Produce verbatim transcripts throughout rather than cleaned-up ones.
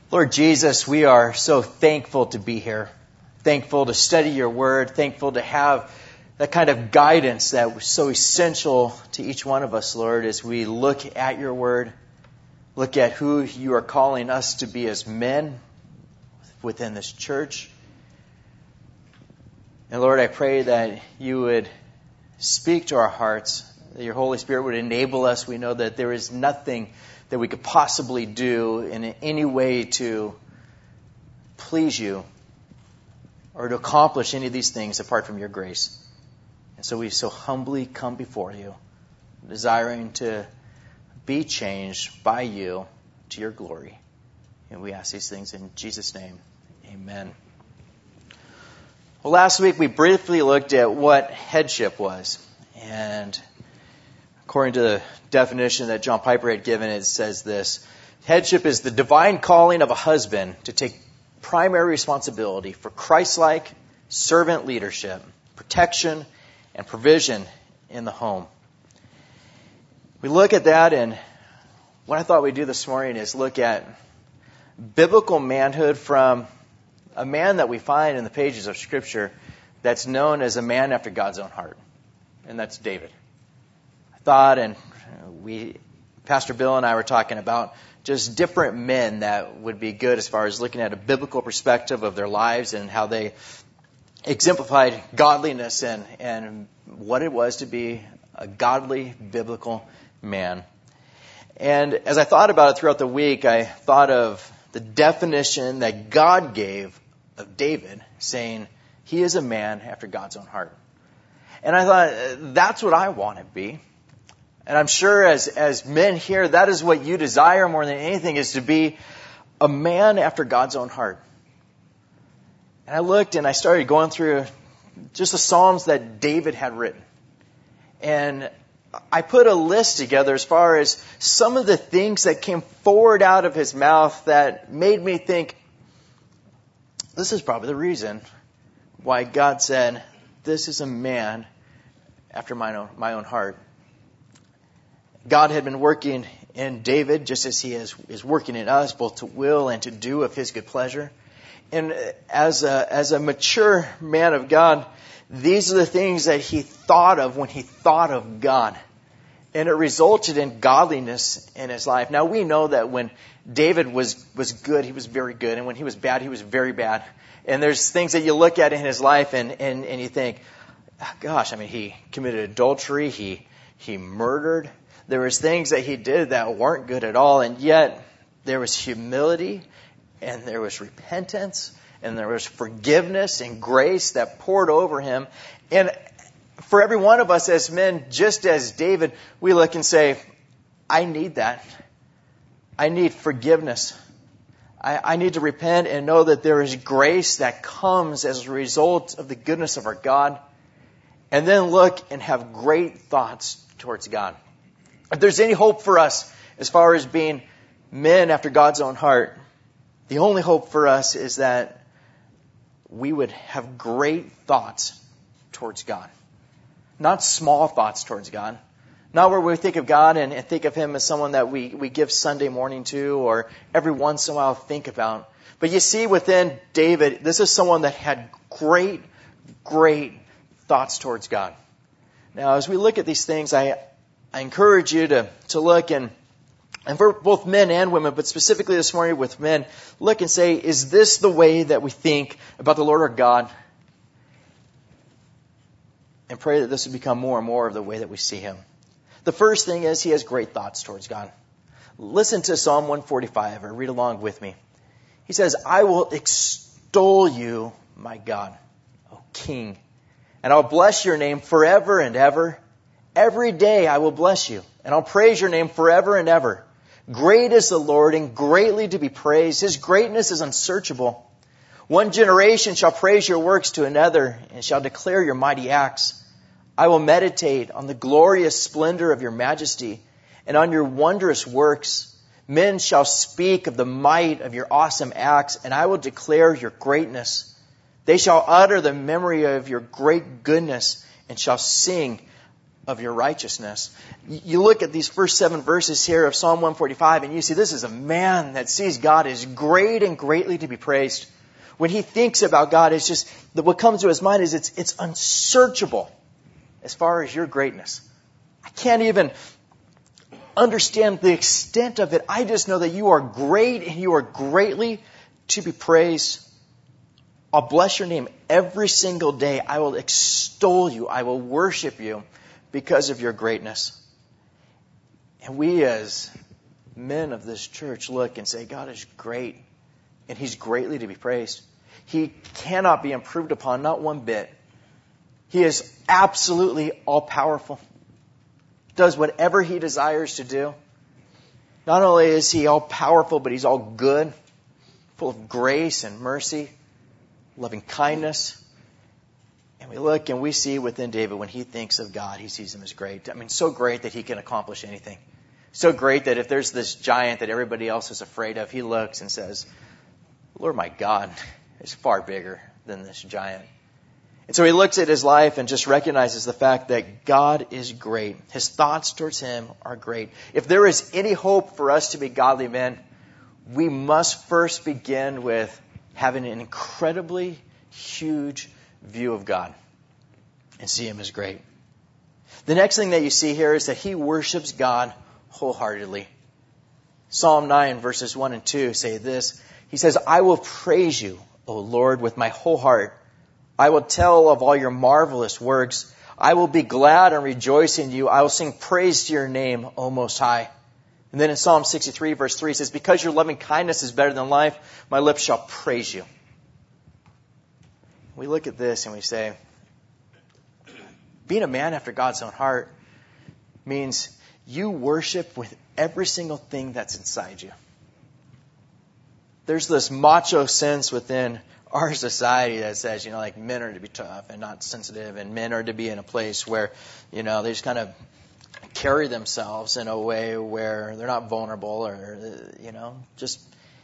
Lord Jesus, we are so thankful to be here, thankful to study your word, thankful to have that kind of guidance that was so essential to each one of us, Lord, as we look at your word, look at who you are calling us to be as men within this church. And Lord, I pray that you would speak to our hearts, that your Holy Spirit would enable us. We know that there is nothing that we could possibly do in any way to please you or to accomplish any of these things apart from your grace. And so we so humbly come before you, desiring to be changed by you to your glory. And we ask these things in Jesus' name. Amen. Well, last week we briefly looked at what headship was. And according to the definition that John Piper had given, it says this: headship is the divine calling of a husband to take primary responsibility for Christ-like servant leadership, protection, and provision in the home. We look at that, and what I thought we'd do this morning is look at biblical manhood from a man that we find in the pages of Scripture that's known as a man after God's own heart, and that's David. I thought, and we, Pastor Bill and I were talking about just different men that would be good as far as looking at a biblical perspective of their lives and how they exemplified godliness and, and what it was to be a godly, biblical man. And as I thought about it throughout the week, I thought of the definition that God gave of David, saying he is a man after God's own heart. And I thought, that's what I want to be. And I'm sure as, as men here, that is what you desire more than anything, is to be a man after God's own heart. And I looked and I started going through just the Psalms that David had written. And I put a list together as far as some of the things that came forward out of his mouth that made me think, this is probably the reason why God said, this is a man after my own, my own heart. God had been working in David just as he is, is working in us, both to will and to do of his good pleasure. And as a, as a mature man of God, these are the things that he thought of when he thought of God. And it resulted in godliness in his life. Now we know that when David was, was good, he was very good. And when he was bad, he was very bad. And there's things that you look at in his life and, and, and you think, oh, gosh, I mean, he committed adultery, he, he murdered. There was things that he did that weren't good at all, and yet there was humility, and there was repentance, and there was forgiveness and grace that poured over him. And for every one of us as men, just as David, we look and say, I need that. I need forgiveness. I, I need to repent and know that there is grace that comes as a result of the goodness of our God. And then look and have great thoughts towards God. If there's any hope for us as far as being men after God's own heart, the only hope for us is that we would have great thoughts towards God. Not small thoughts towards God. Not where we think of God and, and think of Him as someone that we, we give Sunday morning to or every once in a while think about. But you see within David, this is someone that had great, great thoughts towards God. Now, as we look at these things, I I encourage you to, to look and, and for both men and women, but specifically this morning with men, look and say, is this the way that we think about the Lord our God? And pray that this would become more and more of the way that we see Him. The first thing is he has great thoughts towards God. Listen to Psalm one forty-five or read along with me. He says, I will extol you, my God, O King, and I'll bless your name forever and ever. Every day I will bless you, and I'll praise your name forever and ever. Great is the Lord, and greatly to be praised. His greatness is unsearchable. One generation shall praise your works to another, and shall declare your mighty acts. I will meditate on the glorious splendor of your majesty, and on your wondrous works. Men shall speak of the might of your awesome acts, and I will declare your greatness. They shall utter the memory of your great goodness, and shall sing of your righteousness. You look at these first seven verses here of Psalm one forty-five, and you see this is a man that sees God as great and greatly to be praised. When he thinks about God, it's just, what comes to his mind is it's, it's unsearchable as far as your greatness. I can't even understand the extent of it. I just know that you are great and you are greatly to be praised. I'll bless your name every single day. I will extol you. I will worship you because of your greatness. And we as men of this church look and say, God is great and he's greatly to be praised. He cannot be improved upon, not one bit. He is absolutely all-powerful. Does whatever he desires to do. Not only is he all-powerful, but he's all good, full of grace and mercy, loving kindness. And we look and we see within David, when he thinks of God, he sees him as great. I mean, so great that he can accomplish anything. So great that if there's this giant that everybody else is afraid of, he looks and says, Lord my God is far bigger than this giant. And so he looks at his life and just recognizes the fact that God is great. His thoughts towards him are great. If there is any hope for us to be godly men, we must first begin with having an incredibly huge view of God and see him as great. The next thing that you see here is that he worships God wholeheartedly. Psalm nine verses one and two say this. He says, I will praise you, O Lord, with my whole heart. I will tell of all your marvelous works. I will be glad and rejoice in you. I will sing praise to your name, O Most High. And then in Psalm sixty-three, verse three, it says, because your loving kindness is better than life, my lips shall praise you. We look at this and we say, being a man after God's own heart means you worship with every single thing that's inside you. There's this macho sense within our society that says, you know, like men are to be tough and not sensitive, and men are to be in a place where, you know, they just kind of carry themselves in a way where they're not vulnerable or, you know, just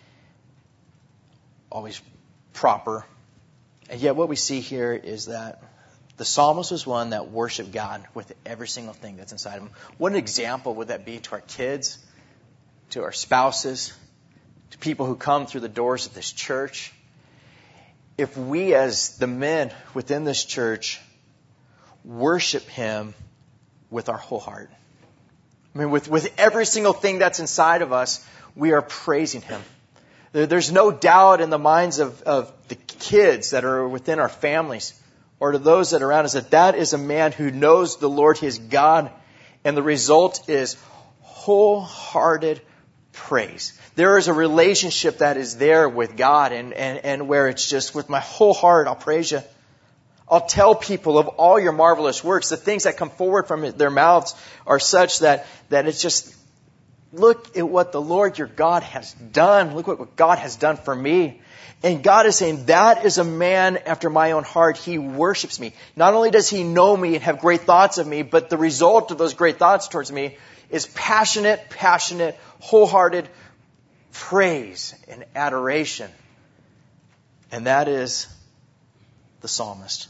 always proper. And yet what we see here is that the psalmist was one that worshiped God with every single thing that's inside of him. What an example would that be to our kids, to our spouses, to people who come through the doors of this church? If we as the men within this church worship him with our whole heart. I mean, with, with every single thing that's inside of us, we are praising him. There, there's no doubt in the minds of, of the kids that are within our families or to those that are around us that that is a man who knows the Lord his God, and the result is wholehearted praise. There is a relationship that is there with God, and, and, and where it's just with my whole heart, I'll praise you. I'll tell people of all your marvelous works. The things that come forward from their mouths are such that, that it's just, look at what the Lord your God has done. Look what God has done for me. And God is saying, that is a man after my own heart. He worships me. Not only does he know me and have great thoughts of me, but the result of those great thoughts towards me is passionate, passionate, wholehearted praise and adoration. And that is the psalmist.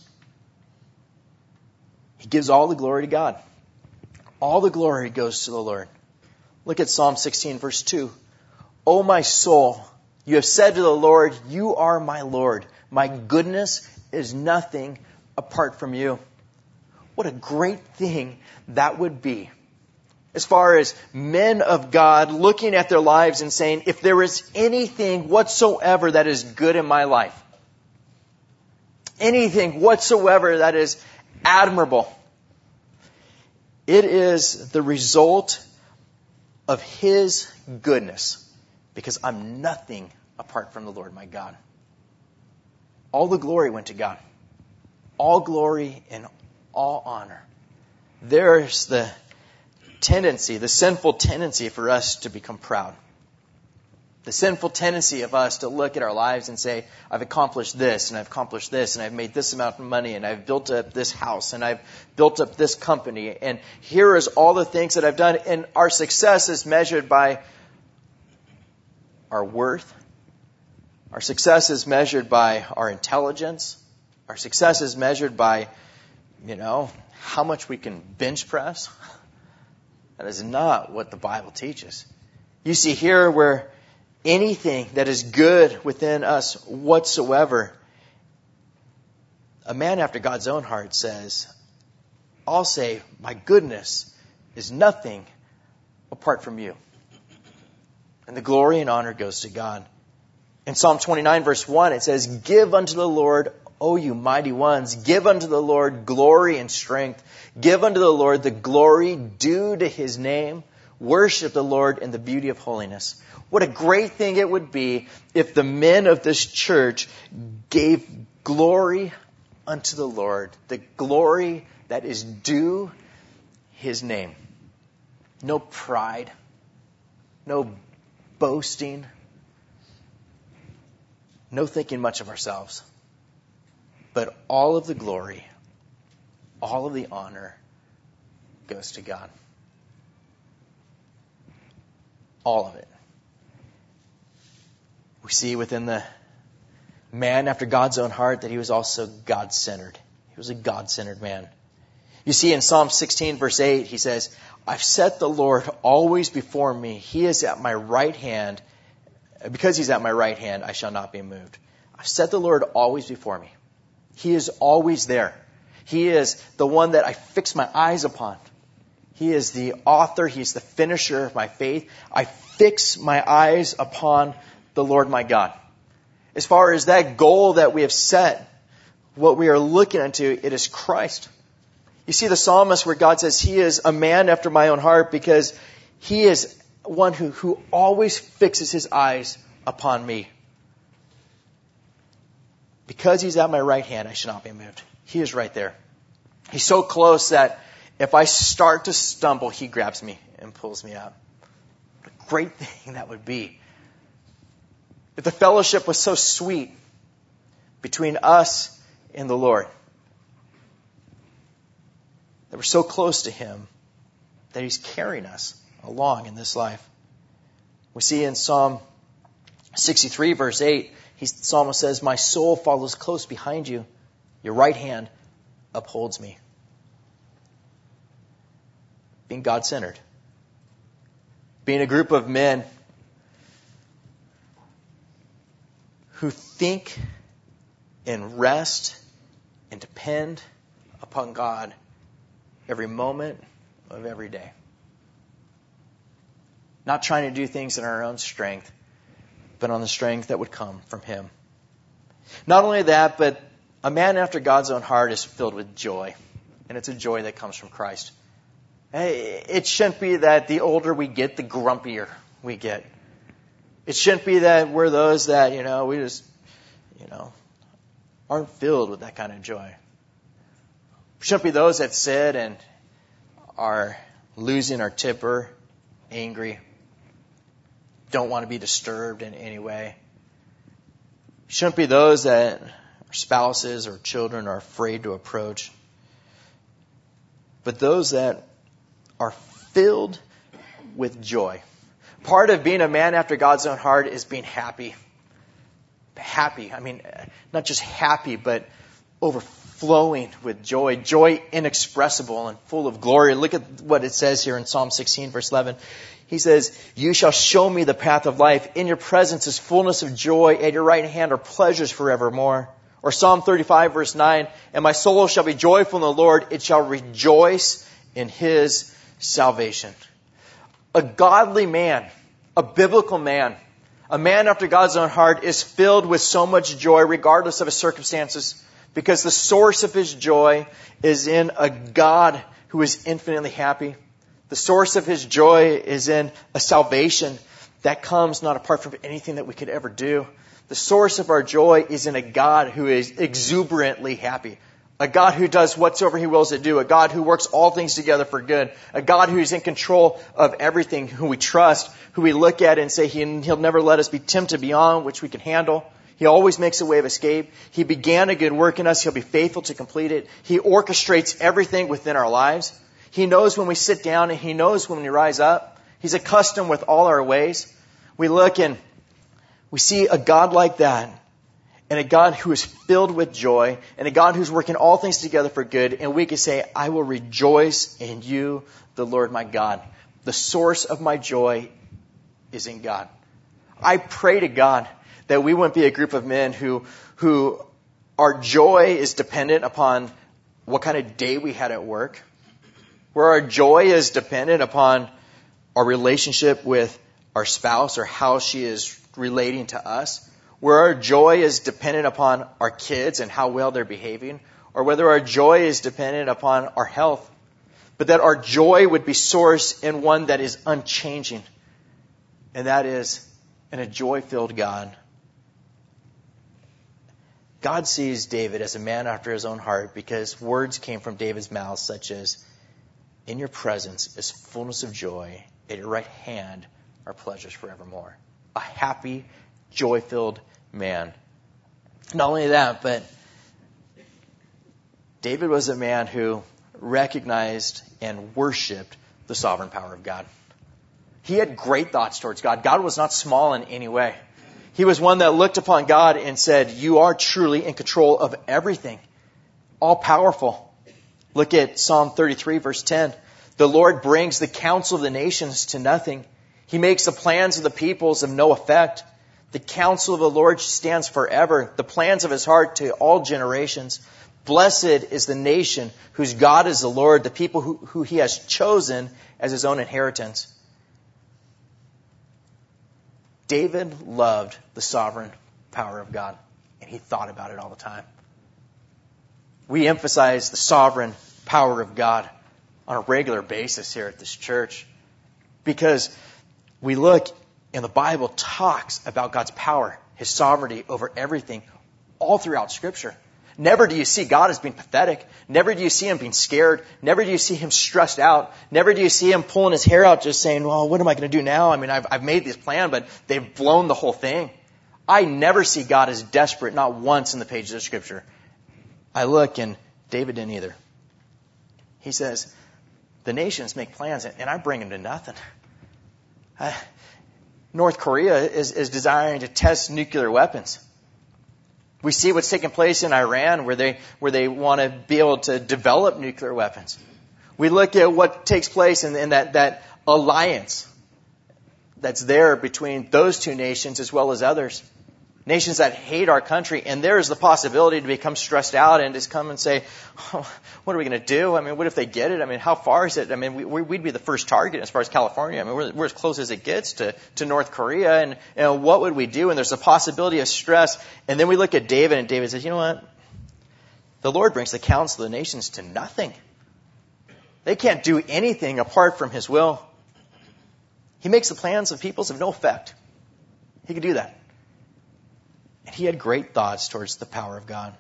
He gives all the glory to God. All the glory goes to the Lord. Look at Psalm sixteen, verse two. O my soul, you have said to the Lord, you are my Lord. My goodness is nothing apart from you. What a great thing that would be. As far as men of God looking at their lives and saying, if there is anything whatsoever that is good in my life, anything whatsoever that is admirable, it is the result of his goodness, because I'm nothing apart from the Lord my God. All the glory went to God. All glory and all honor. There's the tendency, the sinful tendency for us to become proud. The sinful tendency of us to look at our lives and say, I've accomplished this, and I've accomplished this, and I've made this amount of money, and I've built up this house, and I've built up this company, and here is all the things that I've done. And our success is measured by our worth. Our success is measured by our intelligence. Our success is measured by you know, how much we can bench press. That is not what the Bible teaches. You see here where anything that is good within us whatsoever, a man after God's own heart says, I'll say, my goodness is nothing apart from you. And the glory and honor goes to God. In Psalm twenty-nine, verse one, it says, give unto the Lord, O you mighty ones, give unto the Lord glory and strength. Give unto the Lord the glory due to his name. Worship the Lord in the beauty of holiness. What a great thing it would be if the men of this church gave glory unto the Lord, the glory that is due his name. No pride, no boasting, no thinking much of ourselves, but all of the glory, all of the honor goes to God. All of it. We see within the man after God's own heart that he was also God-centered. He was a God-centered man. You see in Psalm sixteen, verse eight, he says, I've set the Lord always before me. He is at my right hand. Because he's at my right hand, I shall not be moved. I've set the Lord always before me. He is always there. He is the one that I fix my eyes upon. He is the author. He is the finisher of my faith. I fix my eyes upon the Lord my God. As far as that goal that we have set, what we are looking into, it is Christ. You see the psalmist where God says, he is a man after my own heart because he is one who, who always fixes his eyes upon me. Because he's at my right hand, I shall not be moved. He is right there. He's so close that if I start to stumble, he grabs me and pulls me out. What a great thing that would be. If the fellowship was so sweet between us and the Lord, that we're so close to him that he's carrying us along in this life. We see in Psalm sixty-three, verse eight, he, the psalmist says, my soul follows close behind you. Your right hand upholds me. Being God-centered. Being a group of men who think and rest and depend upon God every moment of every day. Not trying to do things in our own strength, but on the strength that would come from him. Not only that, but a man after God's own heart is filled with joy. And it's a joy that comes from Christ. It shouldn't be that the older we get, the grumpier we get. It shouldn't be that we're those that, you know, we just, you know, aren't filled with that kind of joy. We shouldn't be those that sit and are losing our temper, angry, don't want to be disturbed in any way. We shouldn't be those that our spouses or children are afraid to approach. But those that are filled with joy. Part of being a man after God's own heart is being happy. Happy. I mean, not just happy, but overflowing with joy. Joy inexpressible and full of glory. Look at what it says here in Psalm sixteen, verse eleven. He says, you shall show me the path of life. In your presence is fullness of joy. At your right hand are pleasures forevermore. Or Psalm thirty-five, verse nine. And my soul shall be joyful in the Lord. It shall rejoice in his salvation. A godly man, a biblical man, a man after God's own heart is filled with so much joy regardless of his circumstances, because the source of his joy is in a God who is infinitely happy. The source of his joy is in a salvation that comes not apart from anything that we could ever do. The source of our joy is in a God who is exuberantly happy. A God who does whatsoever he wills to do. A God who works all things together for good. A God who is in control of everything, who we trust, who we look at and say he, he'll never let us be tempted beyond which we can handle. He always makes a way of escape. He began a good work in us. He'll be faithful to complete it. He orchestrates everything within our lives. He knows when we sit down and he knows when we rise up. He's accustomed with all our ways. We look and we see a God like that. and a God who is filled with joy, and a God who's working all things together for good, and we can say, I will rejoice in you, the Lord my God. The source of my joy is in God. I pray to God that we wouldn't be a group of men who, who our joy is dependent upon what kind of day we had at work, where our joy is dependent upon our relationship with our spouse or how she is relating to us, where our joy is dependent upon our kids and how well they're behaving, or whether our joy is dependent upon our health, but that our joy would be sourced in one that is unchanging, and that is in a joy-filled God. God sees David as a man after his own heart because words came from David's mouth such as, in your presence is fullness of joy, at your right hand are pleasures forevermore. A happy, joy-filled man. Not only that, but David was a man who recognized and worshipped the sovereign power of God. He had great thoughts towards God. God was not small in any way. He was one that looked upon God and said, you are truly in control of everything. All powerful. Look at Psalm thirty-three, verse ten. The Lord brings the counsel of the nations to nothing. He makes the plans of the peoples of no effect. The counsel of the Lord stands forever, the plans of his heart to all generations. Blessed is the nation whose God is the Lord, the people who, who he has chosen as his own inheritance. David loved the sovereign power of God, and he thought about it all the time. We emphasize the sovereign power of God on a regular basis here at this church because we look and the Bible talks about God's power, his sovereignty over everything all throughout Scripture. Never do you see God as being pathetic. Never do you see him being scared. Never do you see him stressed out. Never do you see him pulling his hair out just saying, well, what am I going to do now? I mean, I've, I've made this plan, but they've blown the whole thing. I never see God as desperate, not once in the pages of Scripture. I look, and David didn't either. He says, the nations make plans, and I bring them to nothing. Uh, North Korea is, is desiring to test nuclear weapons. We see what's taking place in Iran where they where they want to be able to develop nuclear weapons. We look at what takes place in, in that, that alliance that's there between those two nations as well as others. Nations that hate our country. And there is the possibility to become stressed out and just come and say, oh, what are we going to do? I mean, what if they get it? I mean, how far is it? I mean, we, we'd be the first target as far as California. I mean, we're, we're as close as it gets to, to North Korea. And you know, what would we do? And there's a possibility of stress. And then we look at David, and David says, you know what? The Lord brings the counsel of the nations to nothing. They can't do anything apart from his will. He makes the plans of peoples of no effect. He could do that. And he had great thoughts towards the power of God.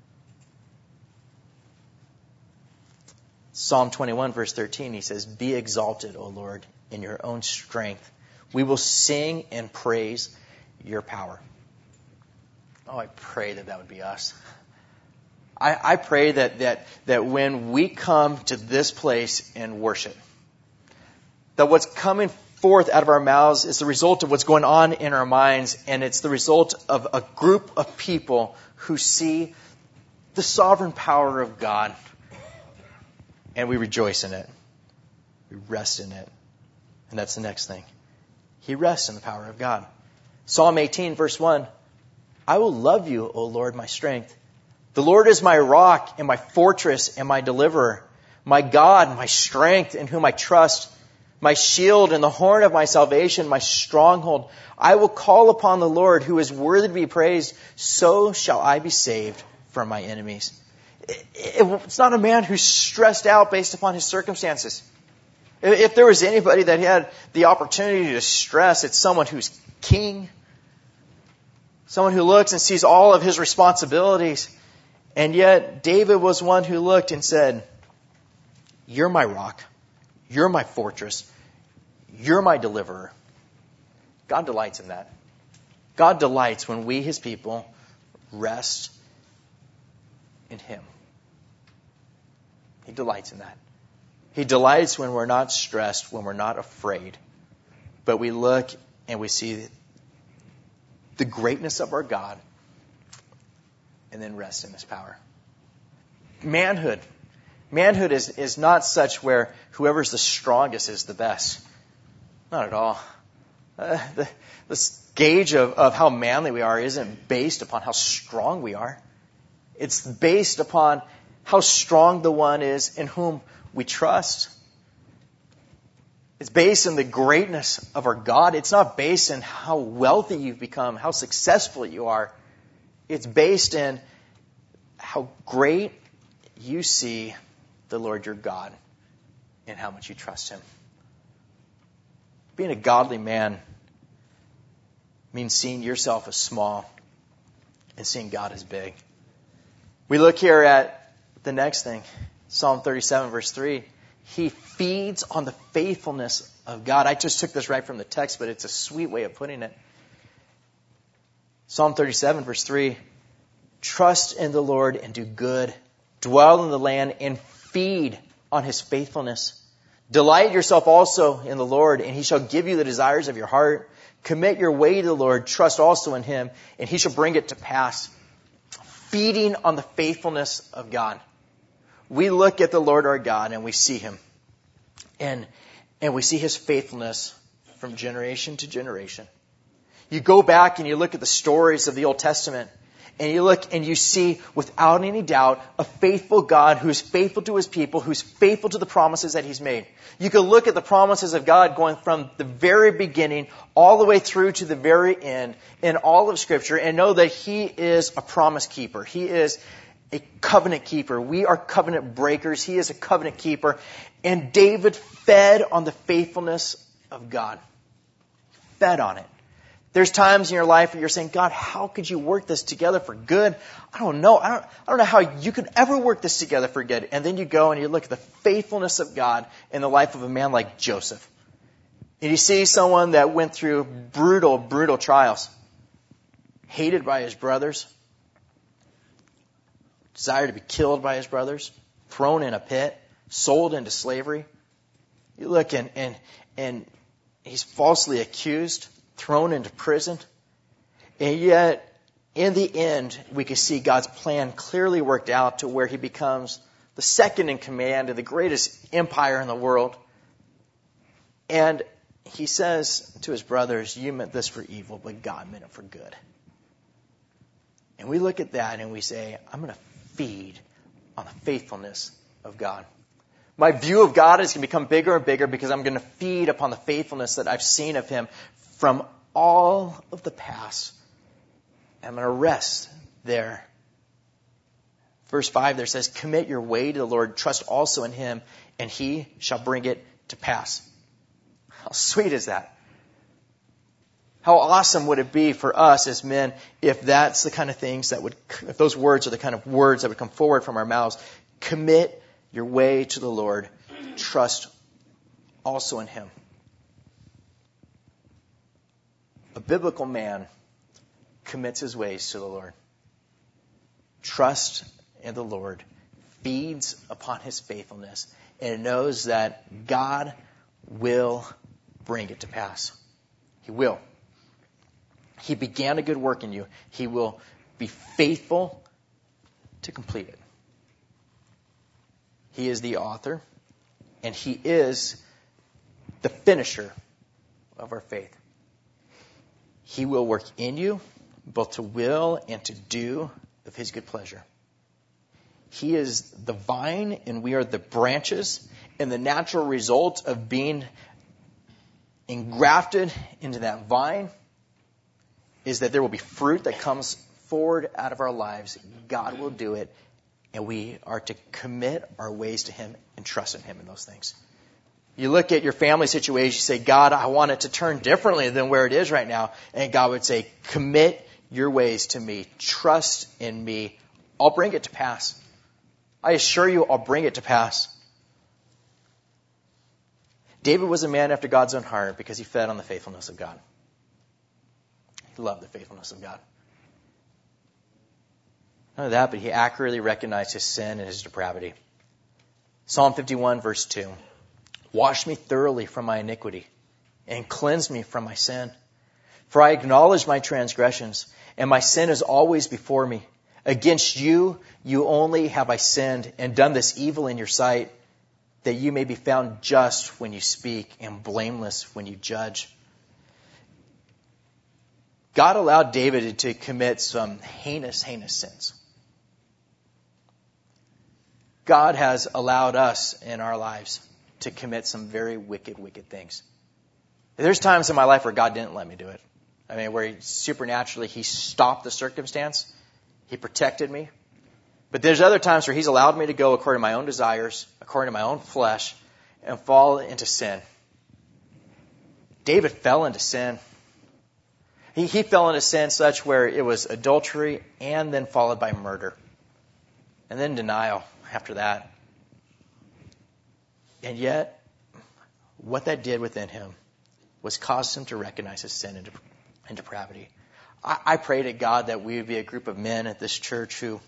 Psalm twenty-one, verse thirteen, he says, be exalted, O Lord, in your own strength. We will sing and praise your power. Oh, I pray that that would be us. I, I pray that, that, that when we come to this place and worship, that what's coming forth out of our mouths is the result of what's going on in our minds, and it's the result of a group of people who see the sovereign power of God, and we rejoice in it. We rest in it. And that's the next thing. He rests in the power of God. Psalm eighteen, verse one, I will love you, O Lord, my strength. The Lord is my rock and my fortress and my deliverer, my God, my strength in whom I trust, my shield and the horn of my salvation, my stronghold. I will call upon the Lord who is worthy to be praised. So shall I be saved from my enemies. It's not a man who's stressed out based upon his circumstances. If there was anybody that had the opportunity to stress, it's someone who's king. Someone who looks and sees all of his responsibilities. And yet David was one who looked and said, you're my rock. You're my fortress. You're my deliverer. God delights in that. God delights when we, his people, rest in him. He delights in that. He delights when we're not stressed, when we're not afraid. But we look and we see the greatness of our God and then rest in his power. Manhood. Manhood is, is not such where whoever's the strongest is the best. Not at all. Uh, the, this gauge of, of how manly we are isn't based upon how strong we are. It's based upon how strong the one is in whom we trust. It's based in the greatness of our God. It's not based in how wealthy you've become, how successful you are. It's based in how great you see the Lord your God and how much you trust him. Being a godly man means seeing yourself as small and seeing God as big. We look here at the next thing. Psalm thirty-seven, verse three. He feeds on the faithfulness of God. I just took this right from the text, but it's a sweet way of putting it. Psalm thirty-seven, verse three. Trust in the Lord and do good. Dwell in the land and feed on his faithfulness. Delight yourself also in the Lord, and he shall give you the desires of your heart. Commit your way to the Lord. Trust also in him, and he shall bring it to pass. Feeding on the faithfulness of God. We look at the Lord our God and we see him. And, and we see his faithfulness from generation to generation. You go back and you look at the stories of the Old Testament, and you look and you see, without any doubt, a faithful God who is faithful to his people, who's faithful to the promises that he's made. You can look at the promises of God going from the very beginning all the way through to the very end in all of Scripture and know that he is a promise keeper. He is a covenant keeper. We are covenant breakers. He is a covenant keeper. And David fed on the faithfulness of God. Fed on it. There's times in your life where you're saying, God, how could you work this together for good? I don't know. I don't, I don't know how you could ever work this together for good. And then you go and you look at the faithfulness of God in the life of a man like Joseph. And you see someone that went through brutal, brutal trials. Hated by his brothers. Desired to be killed by his brothers. Thrown in a pit. Sold into slavery. You look and, and, and he's falsely accused. Thrown into prison. And yet, in the end, we can see God's plan clearly worked out to where he becomes the second in command of the greatest empire in the world. And he says to his brothers, you meant this for evil, but God meant it for good. And we look at that and we say, I'm going to feed on the faithfulness of God. My view of God is going to become bigger and bigger because I'm going to feed upon the faithfulness that I've seen of him from all of the past. I'm going to rest there. Verse five there says, commit your way to the Lord, trust also in him, and he shall bring it to pass. How sweet is that? How awesome would it be for us as men if that's the kind of things that would, if those words are the kind of words that would come forward from our mouths. Commit your way to the Lord, trust also in him. A biblical man commits his ways to the Lord. Trust in the Lord. Feeds upon his faithfulness. And knows that God will bring it to pass. He will. He began a good work in you. He will be faithful to complete it. He is the author. And he is the finisher of our faith. He will work in you, both to will and to do of his good pleasure. He is the vine, and we are the branches. And the natural result of being engrafted into that vine is that there will be fruit that comes forward out of our lives. God will do it, and we are to commit our ways to him and trust in him in those things. You look at your family situation, you say, God, I want it to turn differently than where it is right now. And God would say, commit your ways to me. Trust in me. I'll bring it to pass. I assure you, I'll bring it to pass. David was a man after God's own heart because he fed on the faithfulness of God. He loved the faithfulness of God. Not only that, but he accurately recognized his sin and his depravity. Psalm fifty-one, verse two. Wash me thoroughly from my iniquity and cleanse me from my sin. For I acknowledge my transgressions, and my sin is always before me. Against you, you only have I sinned and done this evil in your sight, that you may be found just when you speak and blameless when you judge. God allowed David to commit some heinous, heinous sins. God has allowed us in our lives to commit some very wicked, wicked things. There's times in my life where God didn't let me do it. I mean, where he, supernaturally He stopped the circumstance. He protected me. But there's other times where He's allowed me to go according to my own desires, according to my own flesh, and fall into sin. David fell into sin. He, he fell into sin such where it was adultery and then followed by murder. And then denial after that. And yet, what that did within him was cause him to recognize his sin and, dep- and depravity. I, I pray to God that we would be a group of men at this church who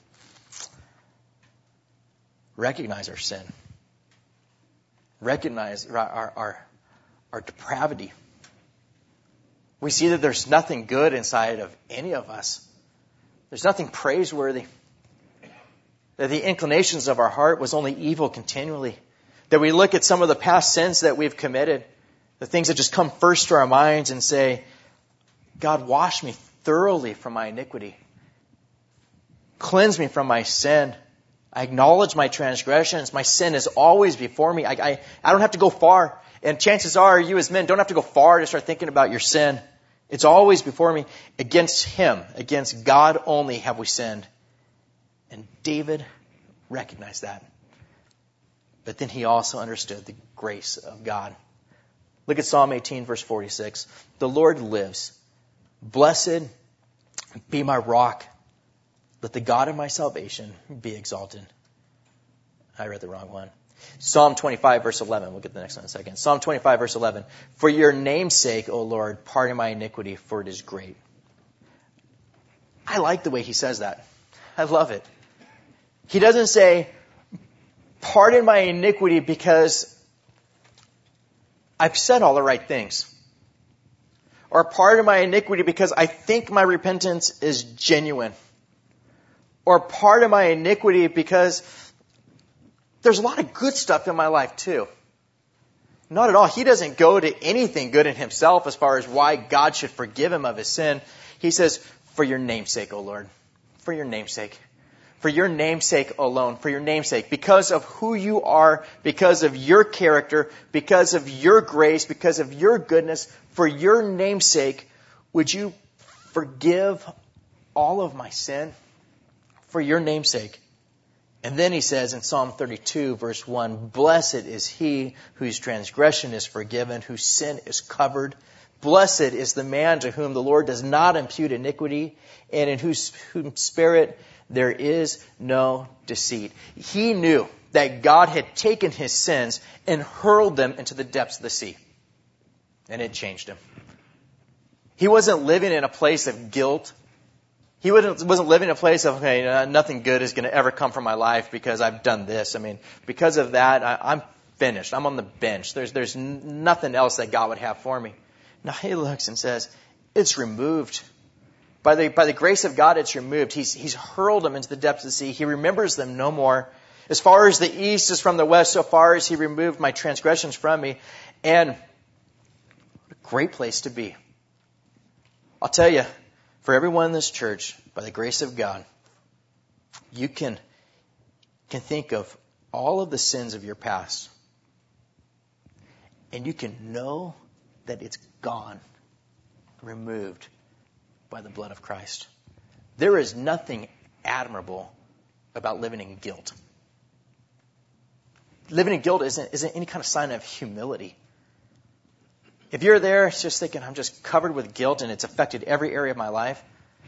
recognize our sin, recognize our, our, our, our depravity. We see that there's nothing good inside of any of us. There's nothing praiseworthy. That the inclinations of our heart was only evil continually. That we look at some of the past sins that we've committed, the things that just come first to our minds and say, God, wash me thoroughly from my iniquity. Cleanse me from my sin. I acknowledge my transgressions. My sin is always before me. I, I, I don't have to go far. And chances are you as men don't have to go far to start thinking about your sin. It's always before me. Against Him, against God only have we sinned. And David recognized that. But then he also understood the grace of God. Look at Psalm eighteen, verse forty-six. The Lord lives. Blessed be my rock. Let the God of my salvation be exalted. I read the wrong one. Psalm twenty-five, verse eleven. We'll get the next one in a second. Psalm twenty-five, verse eleven. For your name's sake, O Lord, pardon my iniquity, for it is great. I like the way he says that. I love it. He doesn't say, pardon my iniquity because I've said all the right things. Or pardon my iniquity because I think my repentance is genuine. Or pardon my iniquity because there's a lot of good stuff in my life too. Not at all. He doesn't go to anything good in himself as far as why God should forgive him of his sin. He says, for your name's sake, O Lord. For your name's sake. For your name's sake alone. For your name's sake. Because of who you are. Because of your character. Because of your grace. Because of your goodness. For your name's sake, would you forgive all of my sin? For your name's sake. And then he says in Psalm thirty-two, verse one, blessed is he whose transgression is forgiven, whose sin is covered. Blessed is the man to whom the Lord does not impute iniquity, and in whose, whose spirit there is no deceit. He knew that God had taken his sins and hurled them into the depths of the sea. And it changed him. He wasn't living in a place of guilt. He wasn't living in a place of, okay, uh, nothing good is going to ever come from my life because I've done this. I mean, because of that, I, I'm finished. I'm on the bench. There's, there's n- nothing else that God would have for me. Now he looks and says, it's removed. By the, by the grace of God, it's removed. He's, he's hurled them into the depths of the sea. He remembers them no more. As far as the east is from the west, so far as he removed my transgressions from me. And what a great place to be. I'll tell you, for everyone in this church, by the grace of God, you can, can think of all of the sins of your past. And you can know that it's gone, removed by the blood of Christ. There is nothing admirable about living in guilt. Living in guilt isn't, isn't any kind of sign of humility. If you're there, it's just thinking, I'm just covered with guilt and it's affected every area of my life,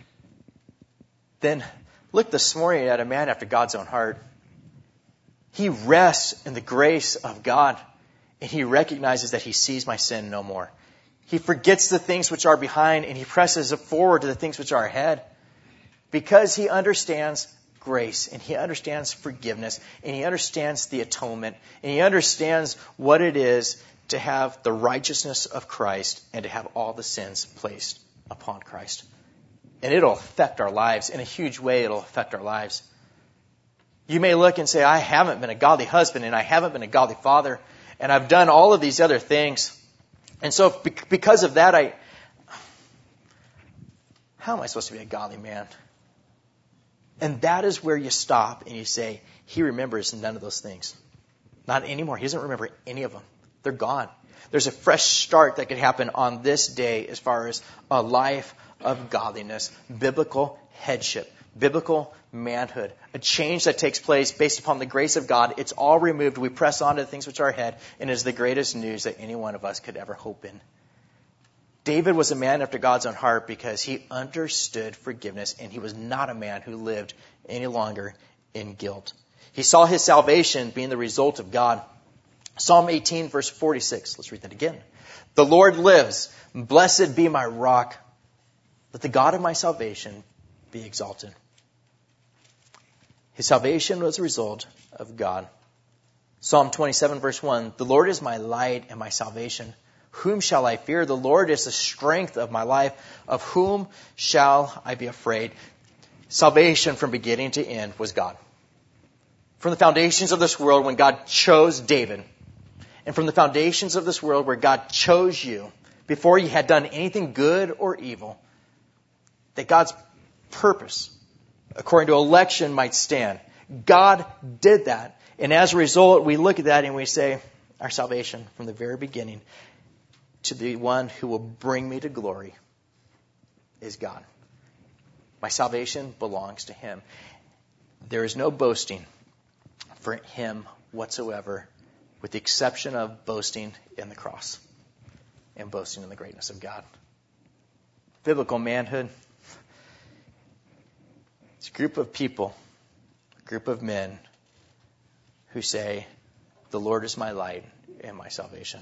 then look this morning at a man after God's own heart. He rests in the grace of God and he recognizes that he sees my sin no more. He forgets the things which are behind and he presses forward to the things which are ahead because he understands grace and he understands forgiveness and he understands the atonement and he understands what it is to have the righteousness of Christ and to have all the sins placed upon Christ. And it'll affect our lives. In a huge way, it'll affect our lives. You may look and say, I haven't been a godly husband, and I haven't been a godly father, and I've done all of these other things. And so because of that, I, how am I supposed to be a godly man? And that is where you stop and you say, he remembers none of those things. Not anymore. He doesn't remember any of them. They're gone. There's a fresh start that could happen on this day as far as a life of godliness, biblical headship, biblical manhood, a change that takes place based upon the grace of God. It's all removed. We press on to the things which are ahead, and it is the greatest news that any one of us could ever hope in. David was a man after God's own heart because he understood forgiveness, and he was not a man who lived any longer in guilt. He saw his salvation being the result of God. Psalm eighteen, verse forty-six. Let's read that again. The Lord lives. Blessed be my rock. Let the God of my salvation be exalted. His salvation was a result of God. Psalm twenty-seven, verse one. The Lord is my light and my salvation. Whom shall I fear? The Lord is the strength of my life. Of whom shall I be afraid? Salvation from beginning to end was God. From the foundations of this world, when God chose David, and from the foundations of this world where God chose you, before you had done anything good or evil, that God's purpose, according to election, might stand. God did that. And as a result, we look at that and we say, our salvation from the very beginning to the one who will bring me to glory is God. My salvation belongs to him. There is no boasting for him whatsoever, with the exception of boasting in the cross and boasting in the greatness of God. Biblical manhood. It's a group of people, a group of men who say, the Lord is my light and my salvation.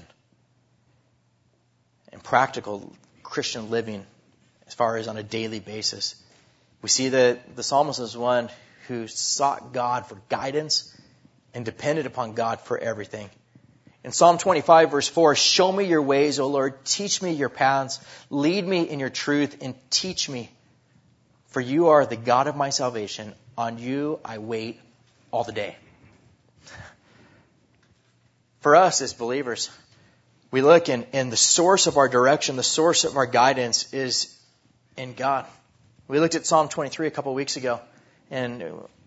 And practical Christian living, as far as on a daily basis, we see that the psalmist is one who sought God for guidance and depended upon God for everything. In Psalm twenty-five, verse four, show me your ways, O Lord. Teach me your paths. Lead me in your truth and teach me. For you are the God of my salvation. On you I wait all the day. For us as believers, we look and, and the source of our direction, the source of our guidance is in God. We looked at Psalm twenty-three a couple of weeks ago, and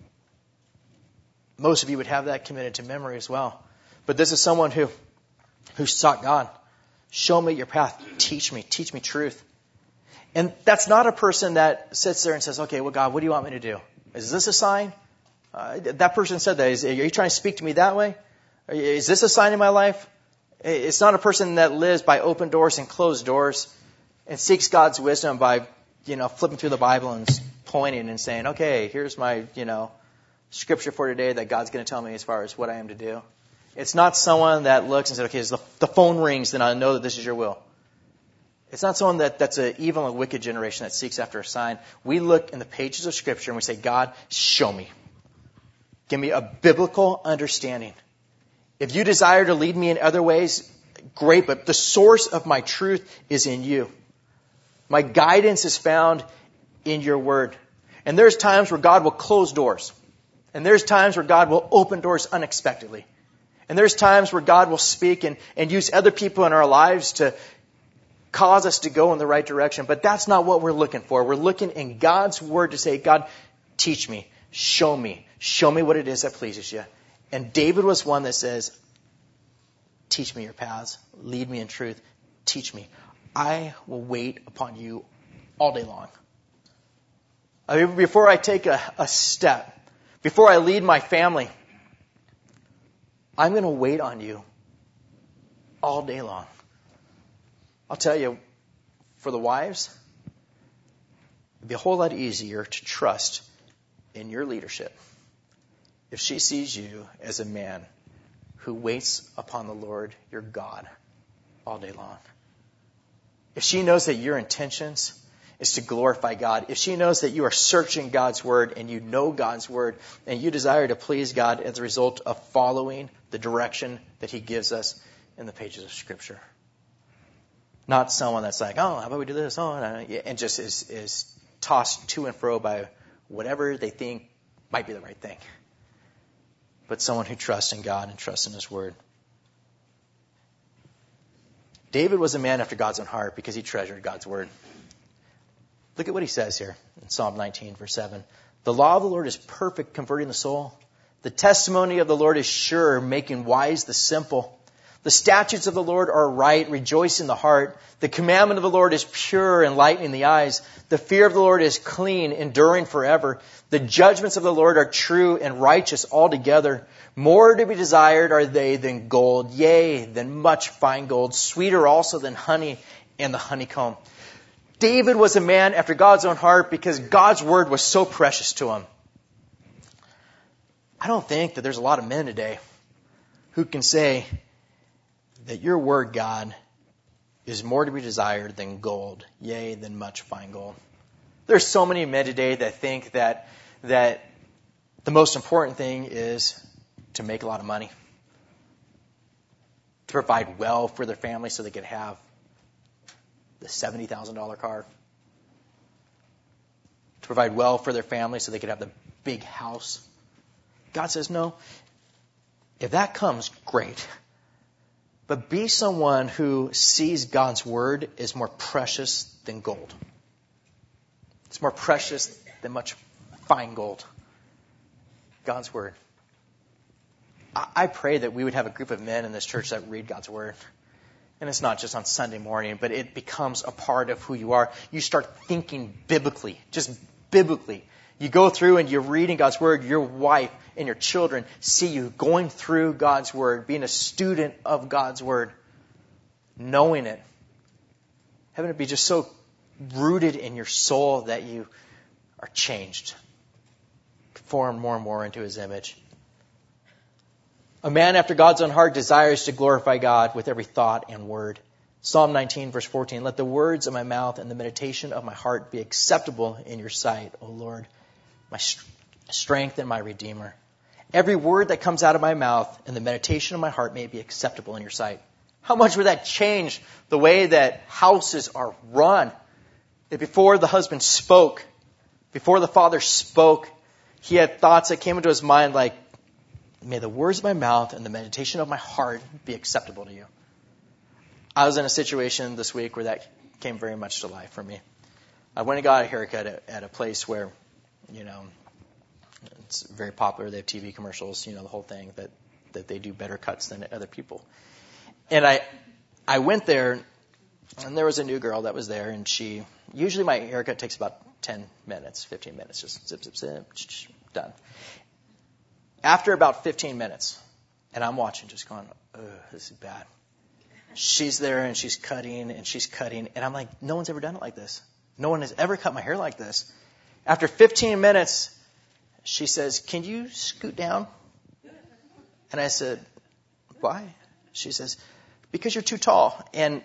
most of you would have that committed to memory as well. But this is someone who, who sought God. Show me your path. Teach me. Teach me truth. And that's not a person that sits there and says, okay, well, God, what do you want me to do? Is this a sign? Uh, that person said that. Is, are you trying to speak to me that way? Is this a sign in my life? It's not a person that lives by open doors and closed doors and seeks God's wisdom by, you know, flipping through the Bible and pointing and saying, okay, here's my, you know, scripture for today that God's going to tell me as far as what I am to do. It's not someone that looks and says, okay, as the, the phone rings, then I know that this is your will. It's not someone that, that's an evil and wicked generation that seeks after a sign. We look in the pages of Scripture and we say, God, show me. Give me a biblical understanding. If you desire to lead me in other ways, great, but the source of my truth is in you. My guidance is found in your word. And there's times where God will close doors. And there's times where God will open doors unexpectedly. And there's times where God will speak and, and use other people in our lives to cause us to go in the right direction. But that's not what we're looking for. We're looking in God's word to say, God, teach me, show me, show me what it is that pleases you. And David was one that says, teach me your paths, lead me in truth, teach me. I will wait upon you all day long. I mean, before I take a, a step, before I lead my family, I'm going to wait on you all day long. I'll tell you, for the wives, it'd be a whole lot easier to trust in your leadership if she sees you as a man who waits upon the Lord your God all day long. If she knows that your intentions is to glorify God, if she knows that you are searching God's word and you know God's word and you desire to please God as a result of following the direction that he gives us in the pages of Scripture. Not someone that's like, oh, how about we do this? Oh, and just is, is tossed to and fro by whatever they think might be the right thing. But someone who trusts in God and trusts in his word. David was a man after God's own heart because he treasured God's word. Look at what he says here in Psalm nineteen, verse seven. The law of the Lord is perfect, converting the soul. The testimony of the Lord is sure, making wise the simple. The statutes of the Lord are right, rejoicing the heart. The commandment of the Lord is pure, enlightening the eyes. The fear of the Lord is clean, enduring forever. The judgments of the Lord are true and righteous altogether. More to be desired are they than gold, yea, than much fine gold, sweeter also than honey and the honeycomb. David was a man after God's own heart because God's word was so precious to him. I don't think that there's a lot of men today who can say that your word, God, is more to be desired than gold, yea, than much fine gold. There's so many men today that think that that the most important thing is to make a lot of money, to provide well for their family so they can have the seventy thousand dollars car, to provide well for their family so they could have the big house. God says, no, if that comes, great. But be someone who sees God's word as more precious than gold. It's more precious than much fine gold. God's word. I pray that we would have a group of men in this church that read God's word. And it's not just on Sunday morning, but it becomes a part of who you are. You start thinking biblically, just biblically. You go through and you're reading God's word. Your wife and your children see you going through God's word, being a student of God's word, knowing it. Having it be just so rooted in your soul that you are changed, formed more and more into his image. A man after God's own heart desires to glorify God with every thought and word. Psalm nineteen, verse fourteen, let the words of my mouth and the meditation of my heart be acceptable in your sight, O Lord, my strength and my Redeemer. Every word that comes out of my mouth and the meditation of my heart may be acceptable in your sight. How much would that change the way that houses are run? That before the husband spoke, before the father spoke, he had thoughts that came into his mind like, may the words of my mouth and the meditation of my heart be acceptable to you. I was in a situation this week where that came very much to life for me. I went and got a haircut at, at a place where, you know, it's very popular. They have T V commercials, you know, the whole thing, that, that they do better cuts than other people. And I I went there, and there was a new girl that was there, and she, usually my haircut takes about ten minutes, fifteen minutes, just zip, zip, zip, done. After about fifteen minutes, and I'm watching, just going, ugh, this is bad. She's there, and she's cutting, and she's cutting, and I'm like, no one's ever done it like this. No one has ever cut my hair like this. After fifteen minutes, she says, can you scoot down? And I said, why? She says, because you're too tall. And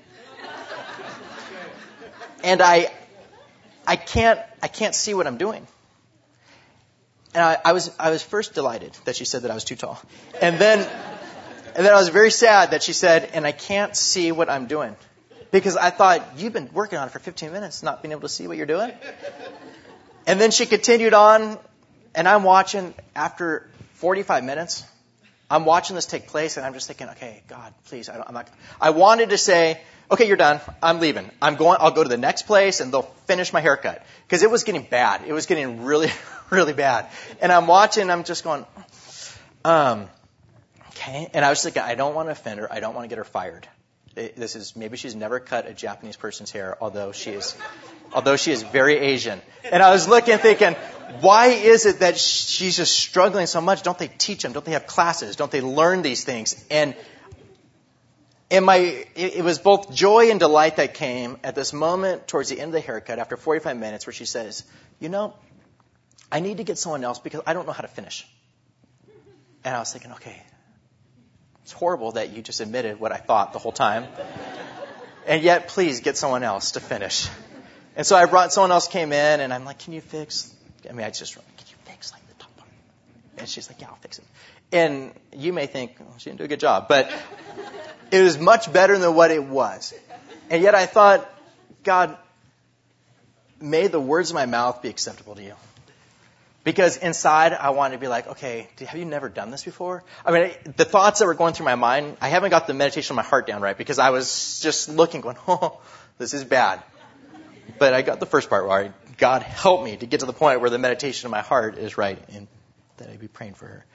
and I I can't I can't see what I'm doing. And I, I was I was first delighted that she said that I was too tall. And then and then I was very sad that she said, and I can't see what I'm doing. Because I thought, you've been working on it for fifteen minutes, not being able to see what you're doing. And then she continued on, and I'm watching. After forty-five minutes, I'm watching this take place, and I'm just thinking, okay, God, please, I don't, I'm not. I wanted to say, okay, you're done. I'm leaving. I'm going. I'll go to the next place, and they'll finish my haircut, because it was getting bad. It was getting really, really bad. And I'm watching. And I'm just going, um, okay. And I was thinking, I don't want to offend her. I don't want to get her fired. This is maybe she's never cut a Japanese person's hair, although she is, although she is very Asian. And I was looking, thinking, why is it that she's just struggling so much? Don't they teach them? Don't they have classes? Don't they learn these things? And and my it, it was both joy and delight that came at this moment towards the end of the haircut, after forty-five minutes, where she says, "You know, I need to get someone else because I don't know how to finish." And I was thinking, okay. It's horrible that you just admitted what I thought the whole time. And yet, please get someone else to finish. And so I brought, someone else came in, and I'm like, can you fix, I mean, I just, can you fix like the top part? And she's like, yeah, I'll fix it. And you may think, well, she didn't do a good job, but it was much better than what it was. And yet I thought, God, may the words of my mouth be acceptable to you. Because inside, I want to be like, okay, have you never done this before? I mean, the thoughts that were going through my mind, I haven't got the meditation of my heart down right, because I was just looking, going, oh, this is bad. But I got the first part right. God help me to get to the point where the meditation of my heart is right, and that I be praying for her.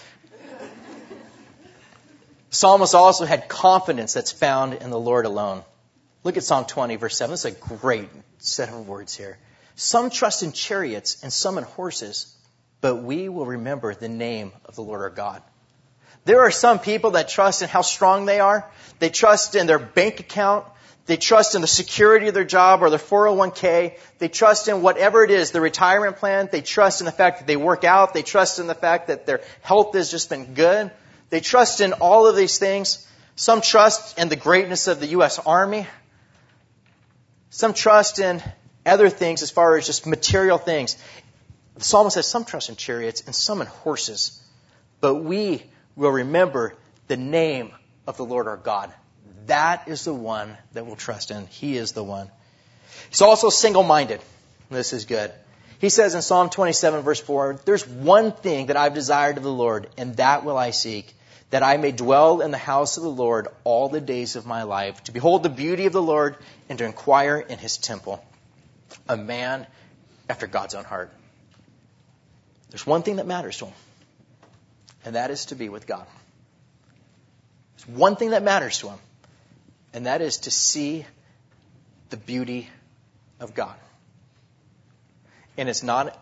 Psalmist also had confidence that's found in the Lord alone. Look at Psalm twenty, verse seven. This is a great set of words here. Some trust in chariots and some in horses, but we will remember the name of the Lord our God. There are some people that trust in how strong they are. They trust in their bank account. They trust in the security of their job or their four oh one k. They trust in whatever it is, the retirement plan. They trust in the fact that they work out. They trust in the fact that their health has just been good. They trust in all of these things. Some trust in the greatness of the U S Army. Some trust in other things as far as just material things. The psalmist says some trust in chariots and some in horses. But we will remember the name of the Lord our God. That is the one that we'll trust in. He is the one. He's also single-minded. This is good. He says in Psalm twenty-seven, verse four, there's one thing that I've desired of the Lord, and that will I seek, that I may dwell in the house of the Lord all the days of my life, to behold the beauty of the Lord and to inquire in his temple. A man after God's own heart. There's one thing that matters to him, and that is to be with God. There's one thing that matters to him, and that is to see the beauty of God. And it's not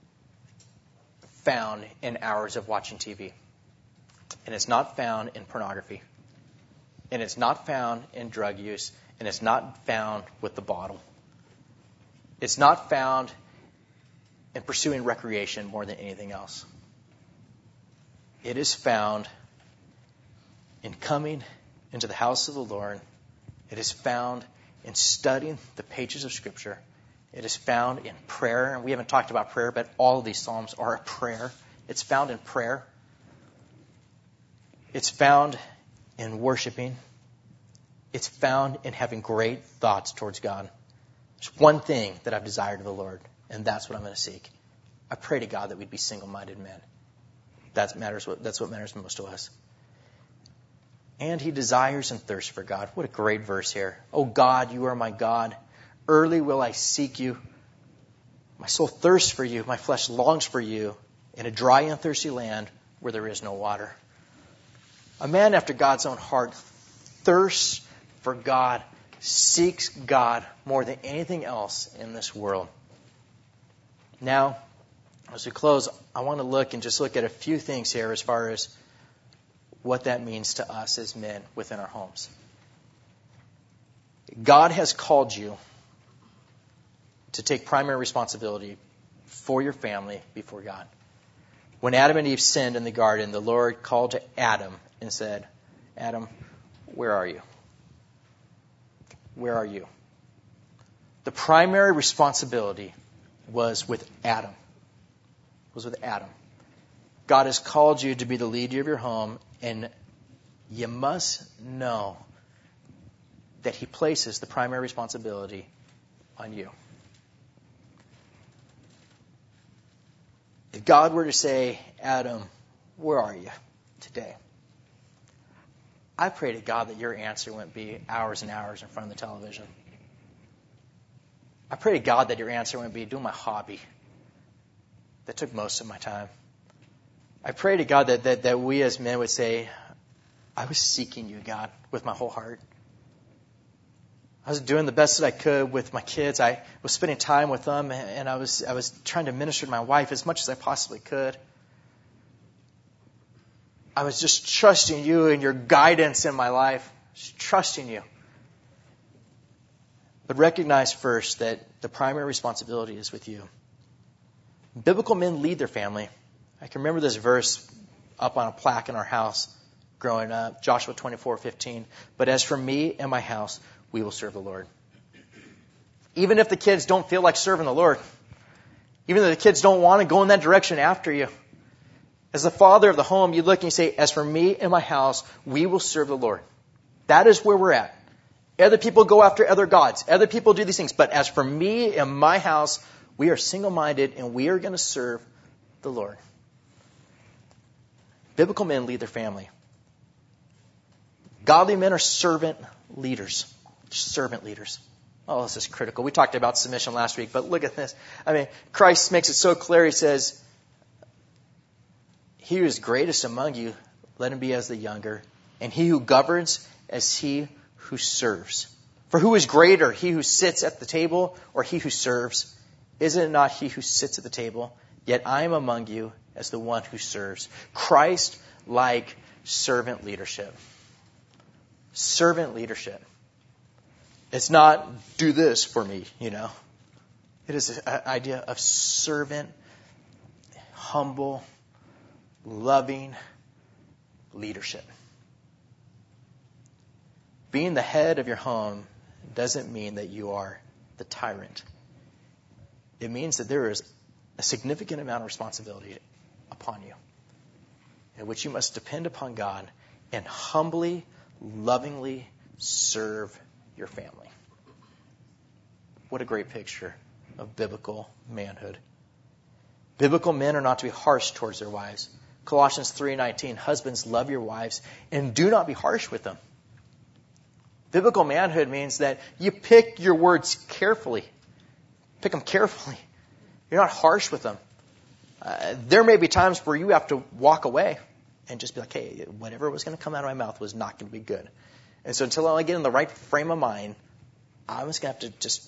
found in hours of watching T V. And it's not found in pornography. And it's not found in drug use. And it's not found with the bottle. It's not found in pursuing recreation more than anything else. It is found in coming into the house of the Lord. It is found in studying the pages of Scripture. It is found in prayer. And we haven't talked about prayer, but all of these Psalms are a prayer. It's found in prayer. It's found in worshiping. It's found in having great thoughts towards God. There's one thing that I've desired of the Lord, and that's what I'm going to seek. I pray to God that we'd be single-minded men. That matters. That's what matters most to us. And he desires and thirsts for God. What a great verse here. Oh God, you are my God. Early will I seek you. My soul thirsts for you. My flesh longs for you in a dry and thirsty land where there is no water. A man after God's own heart thirsts for God, seeks God more than anything else in this world. Now, as we close, I want to look and just look at a few things here as far as what that means to us as men within our homes. God has called you to take primary responsibility for your family before God. When Adam and Eve sinned in the garden, the Lord called to Adam and said, Adam, where are you? Where are you? The primary responsibility was with Adam. Was with Adam. God has called you to be the leader of your home, and you must know that he places the primary responsibility on you. If God were to say, Adam, where are you today? I pray to God that your answer wouldn't be hours and hours in front of the television. I pray to God that your answer wouldn't be doing my hobby. That took most of my time. I pray to God that, that, that we as men would say, I was seeking you, God, with my whole heart. I was doing the best that I could with my kids. I was spending time with them, and I was I was trying to minister to my wife as much as I possibly could. I was just trusting you and your guidance in my life. Just trusting you. But recognize first that the primary responsibility is with you. Biblical men lead their family. I can remember this verse up on a plaque in our house growing up, Joshua twenty-four fifteen. But as for me and my house, we will serve the Lord. Even if the kids don't feel like serving the Lord, even though the kids don't want to go in that direction after you, as the father of the home, you look and you say, as for me and my house, we will serve the Lord. That is where we're at. Other people go after other gods. Other people do these things. But as for me and my house, we are single-minded and we are going to serve the Lord. Biblical men lead their family. Godly men are servant leaders. Servant leaders. Oh, this is critical. We talked about submission last week, but look at this. I mean, Christ makes it so clear. He says, he who is greatest among you, let him be as the younger, and he who governs as he who serves. For who is greater, he who sits at the table or he who serves? Is it not he who sits at the table? Yet I am among you as the one who serves. Christ-like servant leadership. Servant leadership. It's not do this for me, you know. It is an idea of servant, humble, loving leadership. Being the head of your home doesn't mean that you are the tyrant. It means that there is a significant amount of responsibility upon you, in which you must depend upon God and humbly, lovingly serve your family. What a great picture of biblical manhood. Biblical men are not to be harsh towards their wives. Colossians three nineteen, husbands, love your wives and do not be harsh with them. Biblical manhood means that you pick your words carefully. Pick them carefully. You're not harsh with them. Uh, there may be times where you have to walk away and just be like, hey, whatever was going to come out of my mouth was not going to be good. And so until I get in the right frame of mind, I'm just going to have to just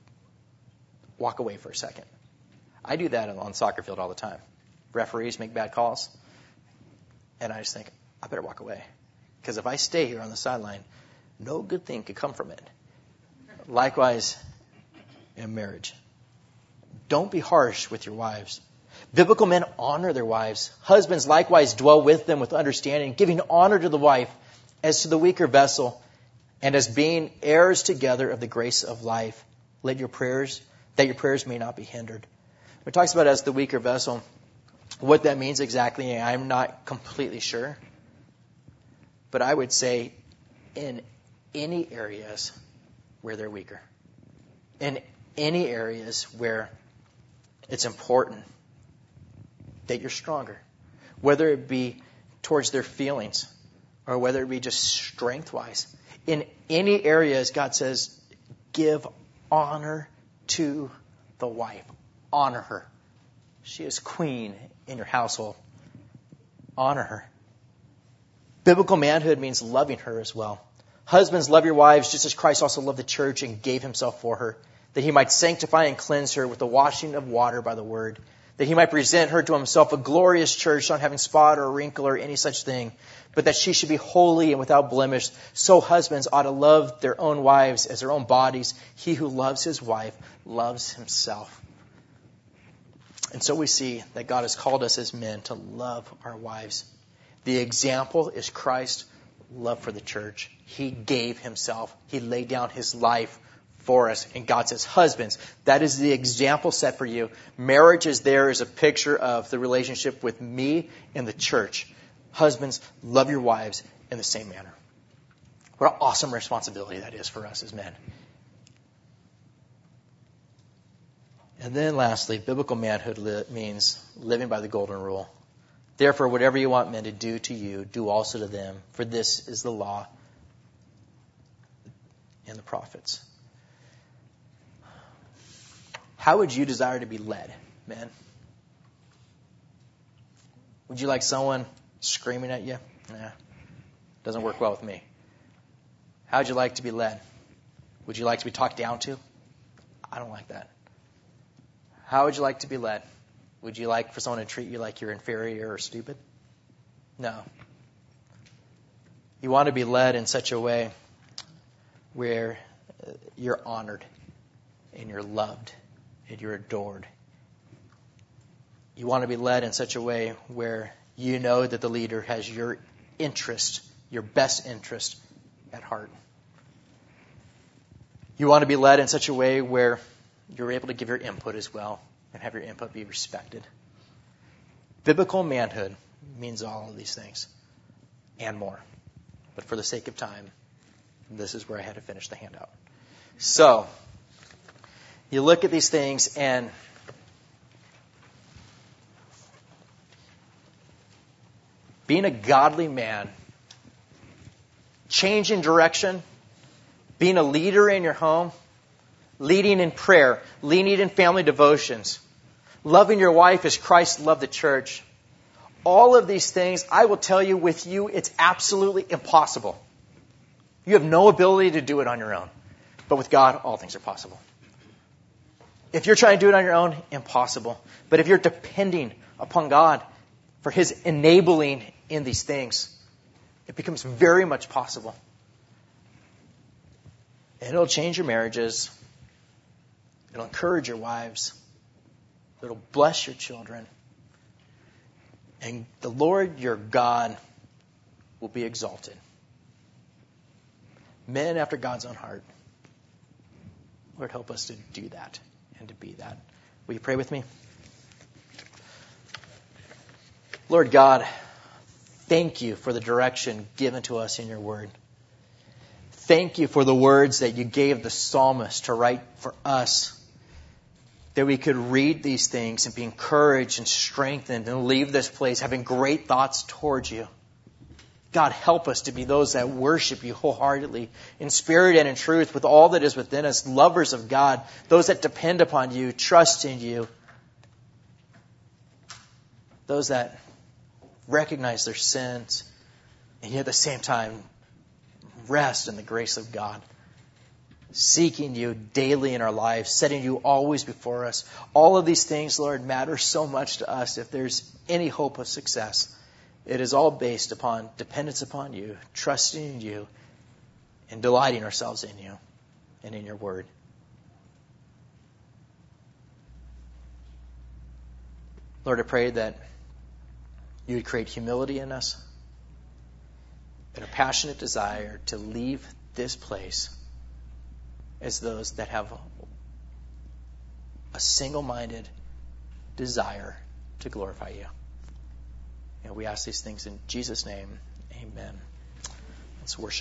walk away for a second. I do that on the soccer field all the time. Referees make bad calls. And I just think, I better walk away. Because if I stay here on the sideline, no good thing could come from it. Likewise, in marriage. Don't be harsh with your wives. Biblical men honor their wives. Husbands likewise dwell with them with understanding, giving honor to the wife as to the weaker vessel, and as being heirs together of the grace of life. Let your prayers, that your prayers may not be hindered. When it talks about as the weaker vessel, what that means exactly, I'm not completely sure. But I would say in any areas where they're weaker. In any areas where it's important that you're stronger. Whether it be towards their feelings or whether it be just strength-wise. In any areas, God says, give honor to the wife. Honor her. She is queen in your household. Honor her. Biblical manhood means loving her as well. Husbands, love your wives just as Christ also loved the church and gave himself for her, that he might sanctify and cleanse her with the washing of water by the word, that he might present her to himself a glorious church, not having spot or wrinkle or any such thing, but that she should be holy and without blemish. So husbands ought to love their own wives as their own bodies. He who loves his wife loves himself. And so we see that God has called us as men to love our wives. The example is Christ's love for the church. He gave himself. He laid down his life for us. And God says, husbands, that is the example set for you. Marriage is there as a picture of the relationship with me and the church. Husbands, love your wives in the same manner. What an awesome responsibility that is for us as men. And then lastly, biblical manhood li- means living by the golden rule. Therefore, whatever you want men to do to you, do also to them. For this is the law and the prophets. How would you desire to be led, men? Would you like someone screaming at you? Nah, doesn't work well with me. How would you like to be led? Would you like to be talked down to? I don't like that. How would you like to be led? Would you like for someone to treat you like you're inferior or stupid? No. You want to be led in such a way where you're honored and you're loved and you're adored. You want to be led in such a way where you know that the leader has your interest, your best interest at heart. You want to be led in such a way where you're able to give your input as well and have your input be respected. Biblical manhood means all of these things and more. But for the sake of time, This is where I had to finish the handout. So, you look at these things, and being a godly man, changing direction, being a leader in your home, leading in prayer, leading in family devotions, loving your wife as Christ loved the church. All of these things, I will tell you, with you, it's absolutely impossible. You have no ability to do it on your own. But with God, all things are possible. If you're trying to do it on your own, impossible. But if you're depending upon God for His enabling in these things, it becomes very much possible. And it'll change your marriages. It'll encourage your wives. It'll bless your children. And the Lord your God will be exalted. Men after God's own heart. Lord, help us to do that and to be that. Will you pray with me? Lord God, thank you for the direction given to us in your word. Thank you for the words that you gave the psalmist to write for us, that we could read these things and be encouraged and strengthened and leave this place having great thoughts towards you. God, help us to be those that worship you wholeheartedly, in spirit and in truth, with all that is within us, lovers of God, those that depend upon you, trust in you, those that recognize their sins, and yet at the same time rest in the grace of God, seeking you daily in our lives, setting you always before us. All of these things, Lord, matter so much to us. If there's any hope of success, it is all based upon dependence upon you, trusting in you, and delighting ourselves in you and in your word. Lord, I pray that you would create humility in us and a passionate desire to leave this place as those that have a single-minded desire to glorify you. And we ask these things in Jesus' name. Amen. Let's worship.